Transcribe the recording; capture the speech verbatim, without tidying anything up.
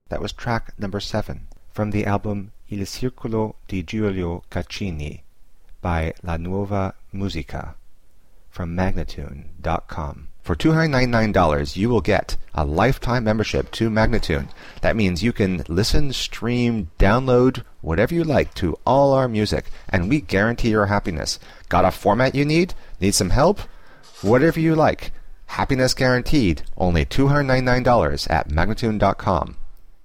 That was track number seven from the album Il Circolo di Giulio Caccini by La Nuova Musica from Magnatune dot com. For two hundred ninety-nine dollars, you will get a lifetime membership to Magnatune. That means you can listen, stream, download, whatever you like to all our music, and we guarantee your happiness. Got a format you need? Need some help? Whatever you like. Happiness guaranteed. Only two hundred ninety-nine dollars at Magnatune dot com.